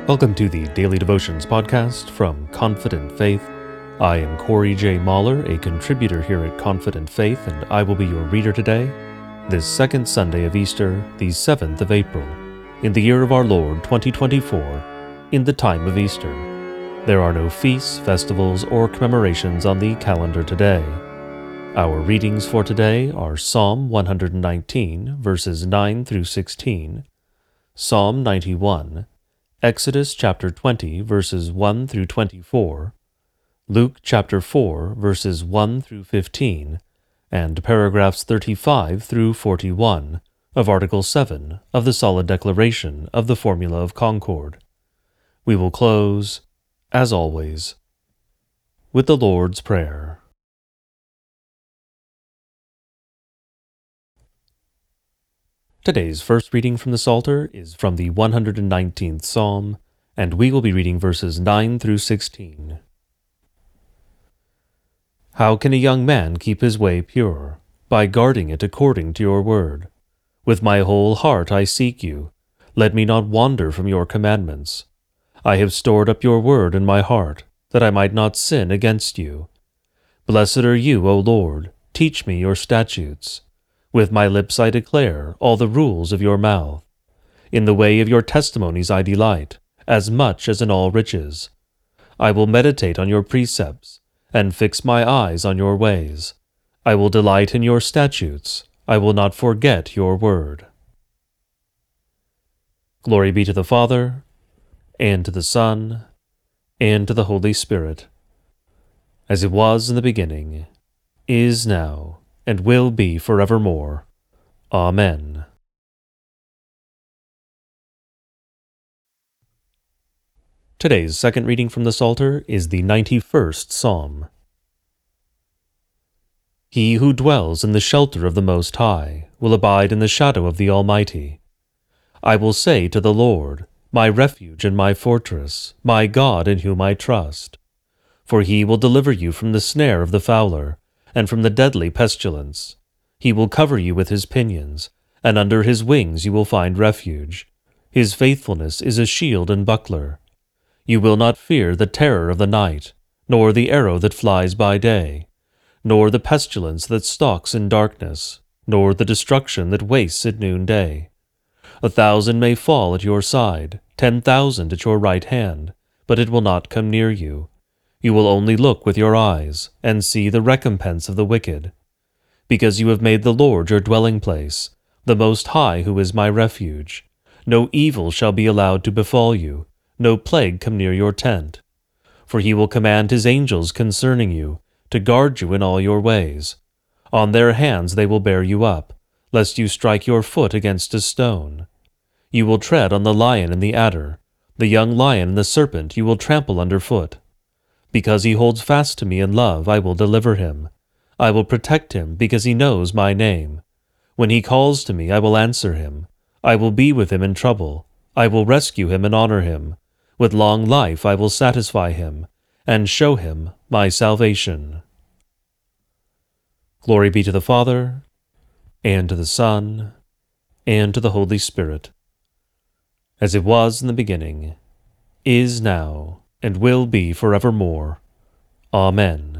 Welcome to the Daily Devotions podcast from Confident Faith. I am Corey J. Mahler, a contributor here at Confident Faith, and I will be your reader today, this second Sunday of Easter, the 7th of April, in the year of our Lord 2024, in the time of Easter. There are no feasts, festivals, or commemorations on the calendar today. Our readings for today are Psalm 119, verses 9 through 16, Psalm 91, Exodus chapter 20, verses 1 through 24, Luke chapter 4, verses 1 through 15, and paragraphs 35 through 41 of Article 7 of the Solid Declaration of the Formula of Concord. We will close, as always, with the Lord's Prayer. Today's first reading from the Psalter is from the 119th Psalm, and we will be reading verses 9 through 16. How can a young man keep his way pure? By guarding it according to your word. With my whole heart I seek you. Let me not wander from your commandments. I have stored up your word in my heart, that I might not sin against you. Blessed are you, O Lord. Teach me your statutes. With my lips I declare all the rules of your mouth. In the way of your testimonies I delight, as much as in all riches. I will meditate on your precepts, and fix my eyes on your ways. I will delight in your statutes. I will not forget your word. Glory be to the Father, and to the Son, and to the Holy Spirit, as it was in the beginning, is now, and will be forevermore. Amen. Today's second reading from the Psalter is the 91st Psalm. He who dwells in the shelter of the Most High will abide in the shadow of the Almighty. I will say to the Lord, my refuge and my fortress, my God in whom I trust. For he will deliver you from the snare of the fowler, and from the deadly pestilence. He will cover you with his pinions, and under his wings you will find refuge. His faithfulness is a shield and buckler. You will not fear the terror of the night, nor the arrow that flies by day, nor the pestilence that stalks in darkness, nor the destruction that wastes at noonday. 1,000 may fall at your side, 10,000 at your right hand, but it will not come near you. You will only look with your eyes, and see the recompense of the wicked. Because you have made the Lord your dwelling place, the Most High who is my refuge, no evil shall be allowed to befall you, no plague come near your tent. For he will command his angels concerning you, to guard you in all your ways. On their hands they will bear you up, lest you strike your foot against a stone. You will tread on the lion and the adder, the young lion and the serpent you will trample underfoot. Because he holds fast to me in love, I will deliver him. I will protect him because he knows my name. When he calls to me, I will answer him. I will be with him in trouble. I will rescue him and honor him. With long life I will satisfy him, and show him my salvation. Glory be to the Father, and to the Son, and to the Holy Spirit, as it was in the beginning, is now, and will be forevermore. Amen.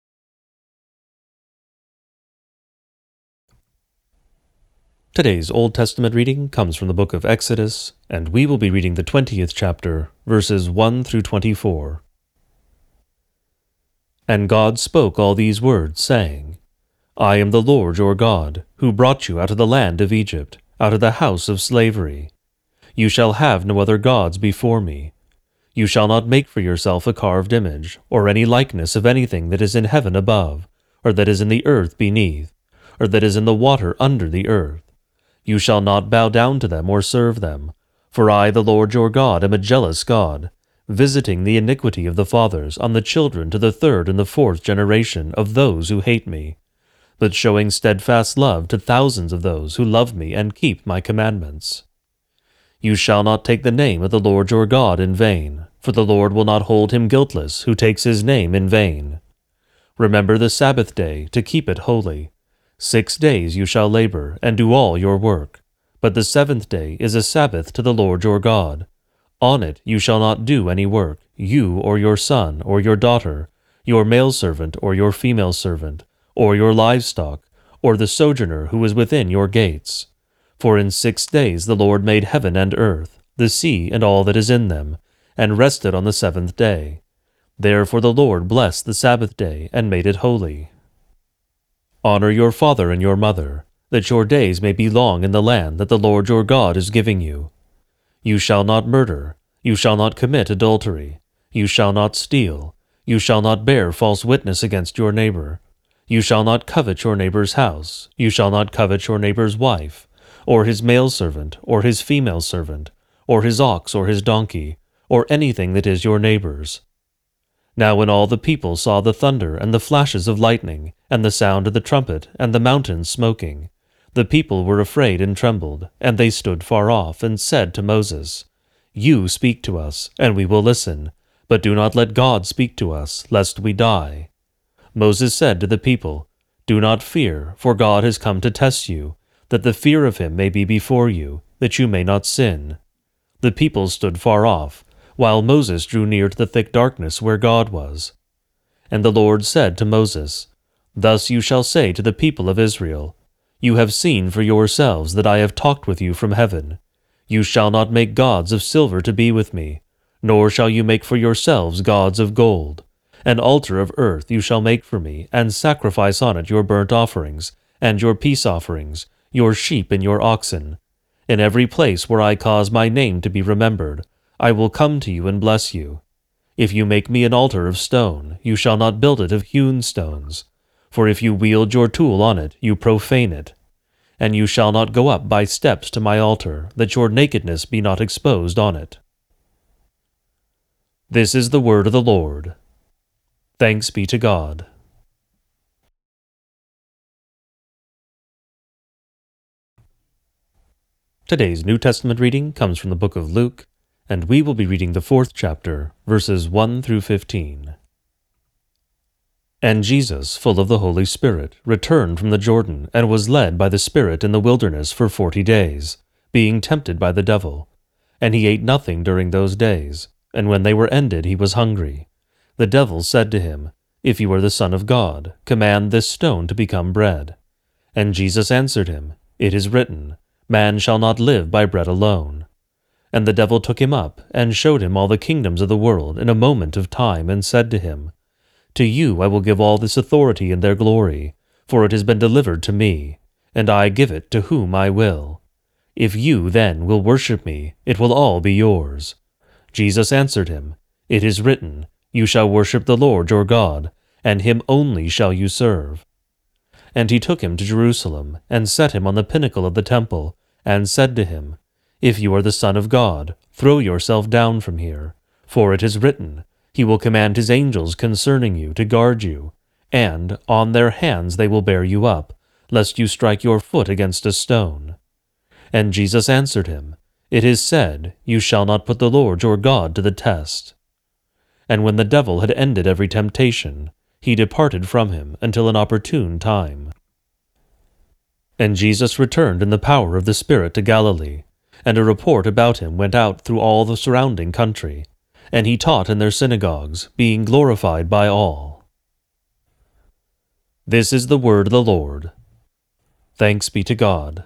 Today's Old Testament reading comes from the book of Exodus, and we will be reading the 20th chapter, verses 1 through 24. And God spoke all these words, saying, I am the Lord your God, who brought you out of the land of Egypt, out of the house of slavery. You shall have no other gods before me. You shall not make for yourself a carved image, or any likeness of anything that is in heaven above, or that is in the earth beneath, or that is in the water under the earth. You shall not bow down to them or serve them, for I, the Lord your God, am a jealous God, visiting the iniquity of the fathers on the children to the third and the fourth generation of those who hate me, but showing steadfast love to thousands of those who love me and keep my commandments. You shall not take the name of the Lord your God in vain, for the Lord will not hold him guiltless who takes his name in vain. Remember the Sabbath day to keep it holy. 6 days you shall labor and do all your work, but the 7th day is a Sabbath to the Lord your God. On it you shall not do any work, you or your son or your daughter, your male servant or your female servant, or your livestock, or the sojourner who is within your gates. For in 6 days the Lord made heaven and earth, the sea and all that is in them, and rested on the 7th day. Therefore the Lord blessed the Sabbath day and made it holy. Honor your father and your mother, that your days may be long in the land that the Lord your God is giving you. You shall not murder, you shall not commit adultery, you shall not steal, you shall not bear false witness against your neighbor. You shall not covet your neighbor's house, you shall not covet your neighbor's wife, or his male servant, or his female servant, or his ox or his donkey, or anything that is your neighbor's. Now when all the people saw the thunder and the flashes of lightning, and the sound of the trumpet, and the mountains smoking, the people were afraid and trembled, and they stood far off, and said to Moses, You speak to us, and we will listen, but do not let God speak to us, lest we die. Moses said to the people, Do not fear, for God has come to test you, that the fear of him may be before you, that you may not sin. The people stood far off, while Moses drew near to the thick darkness where God was. And the Lord said to Moses, Thus you shall say to the people of Israel, You have seen for yourselves that I have talked with you from heaven. You shall not make gods of silver to be with me, nor shall you make for yourselves gods of gold. An altar of earth you shall make for me, and sacrifice on it your burnt offerings, and your peace offerings, your sheep and your oxen. In every place where I cause my name to be remembered, I will come to you and bless you. If you make me an altar of stone, you shall not build it of hewn stones. For if you wield your tool on it, you profane it. And you shall not go up by steps to my altar, that your nakedness be not exposed on it. This is the word of the Lord. Thanks be to God. Today's New Testament reading comes from the book of Luke, and we will be reading the 4th chapter, verses 1 through 15. And Jesus, full of the Holy Spirit, returned from the Jordan, and was led by the Spirit in the wilderness for 40 days, being tempted by the devil. And he ate nothing during those days, and when they were ended he was hungry. The devil said to him, If you are the Son of God, command this stone to become bread. And Jesus answered him, It is written, Man shall not live by bread alone. And the devil took him up, and showed him all the kingdoms of the world in a moment of time, and said to him, To you I will give all this authority and their glory, for it has been delivered to me, and I give it to whom I will. If you then will worship me, it will all be yours. Jesus answered him, It is written, You shall worship the Lord your God, and him only shall you serve. And he took him to Jerusalem, and set him on the pinnacle of the temple, and said to him, If you are the Son of God, throw yourself down from here, for it is written, He will command his angels concerning you to guard you, and on their hands they will bear you up, lest you strike your foot against a stone. And Jesus answered him, It is said, You shall not put the Lord your God to the test. And when the devil had ended every temptation, he departed from him until an opportune time. And Jesus returned in the power of the Spirit to Galilee, and a report about him went out through all the surrounding country, and he taught in their synagogues, being glorified by all. This is the word of the Lord. Thanks be to God.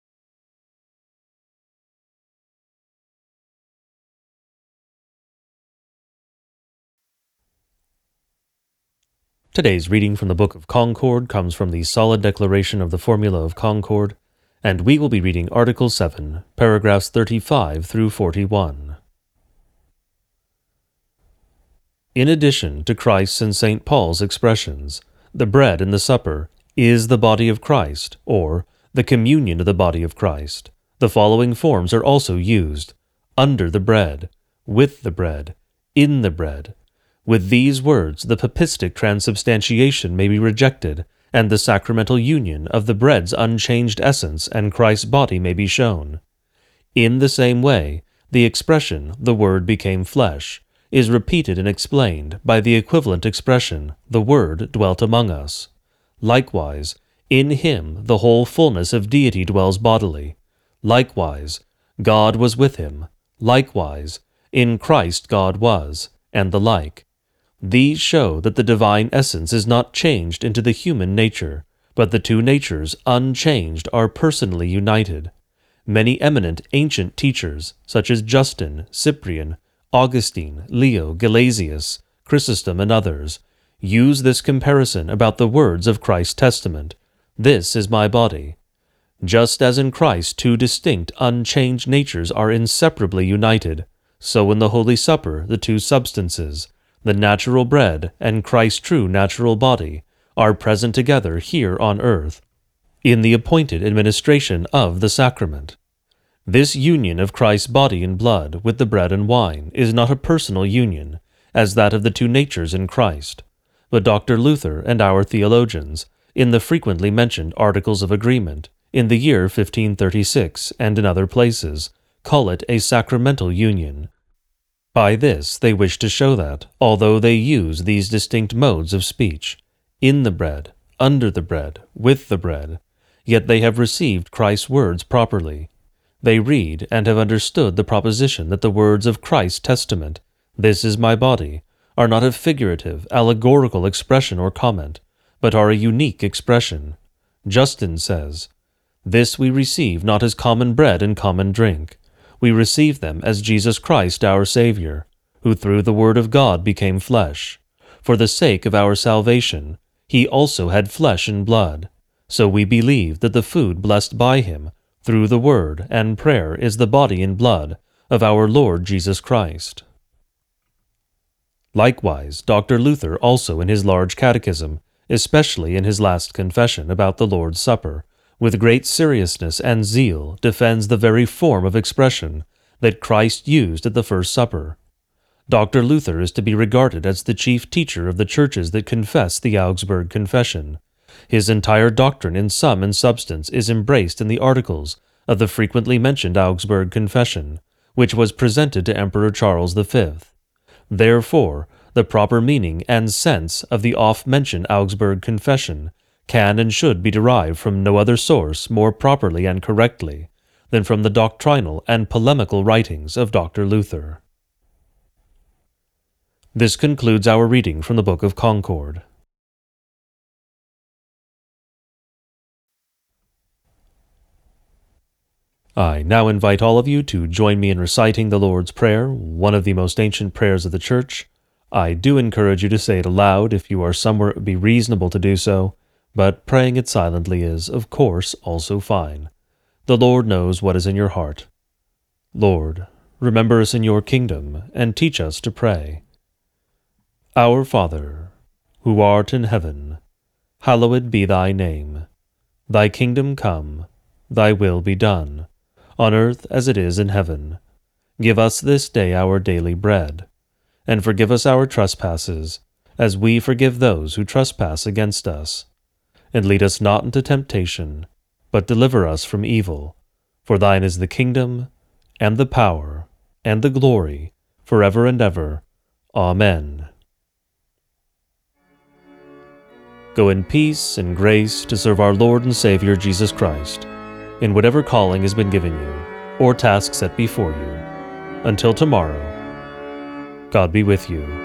Today's reading from the Book of Concord comes from the Solid Declaration of the Formula of Concord, and we will be reading Article 7, paragraphs 35 through 41. In addition to Christ's and St. Paul's expressions, the bread in the supper is the body of Christ, or the communion of the body of Christ. The following forms are also used: under the bread, with the bread, in the bread. With these words, the papistic transubstantiation may be rejected, and the sacramental union of the bread's unchanged essence and Christ's body may be shown. In the same way, the expression, the Word became flesh, is repeated and explained by the equivalent expression, the Word dwelt among us. Likewise, in him the whole fullness of deity dwells bodily. Likewise, God was with him. Likewise, In Christ God was, and the like. These show that the divine essence is not changed into the human nature, but the two natures, unchanged, are personally united. Many eminent ancient teachers, such as Justin, Cyprian, Augustine, Leo, Gelasius, Chrysostom, and others, use this comparison about the words of Christ's testament, "This is my body." Just as in Christ two distinct, unchanged natures are inseparably united, so in the Holy Supper the two substances, the natural bread and Christ's true natural body, are present together here on earth, in the appointed administration of the sacrament. This union of Christ's body and blood with the bread and wine is not a personal union, as that of the two natures in Christ, but Dr. Luther and our theologians, in the frequently mentioned Articles of Agreement, in the year 1536 and in other places, call it a sacramental union. By this they wish to show that, although they use these distinct modes of speech, in the bread, under the bread, with the bread, yet they have received Christ's words properly. They read and have understood the proposition that the words of Christ's testament, "This is my body," are not a figurative, allegorical expression or comment, but are a unique expression. Justin says, "This we receive not as common bread and common drink. We receive them as Jesus Christ our Savior, who through the Word of God became flesh. For the sake of our salvation, he also had flesh and blood. So we believe that the food blessed by him through the Word and prayer is the body and blood of our Lord Jesus Christ." Likewise, Dr. Luther also in his large catechism, especially in his last confession about the Lord's Supper, with great seriousness and zeal defends the very form of expression that Christ used at the First Supper. Dr. Luther is to be regarded as the chief teacher of the churches that confess the Augsburg Confession. His entire doctrine in sum and substance is embraced in the articles of the frequently mentioned Augsburg Confession, which was presented to Emperor Charles V. Therefore, the proper meaning and sense of the oft-mentioned Augsburg Confession can and should be derived from no other source more properly and correctly than from the doctrinal and polemical writings of Dr. Luther. This concludes our reading from the Book of Concord. I now invite all of you to join me in reciting the Lord's Prayer, one of the most ancient prayers of the Church. I do encourage you to say it aloud if you are somewhere it would be reasonable to do so, but praying it silently is, of course, also fine. The Lord knows what is in your heart. Lord, remember us in your kingdom, and teach us to pray. Our Father, who art in heaven, hallowed be thy name. Thy kingdom come, thy will be done, on earth as it is in heaven. Give us this day our daily bread, and forgive us our trespasses, as we forgive those who trespass against us. And lead us not into temptation, but deliver us from evil. For thine is the kingdom, and the power, and the glory, forever and ever. Amen. Go in peace and grace to serve our Lord and Savior Jesus Christ, in whatever calling has been given you, or task set before you. Until tomorrow, God be with you.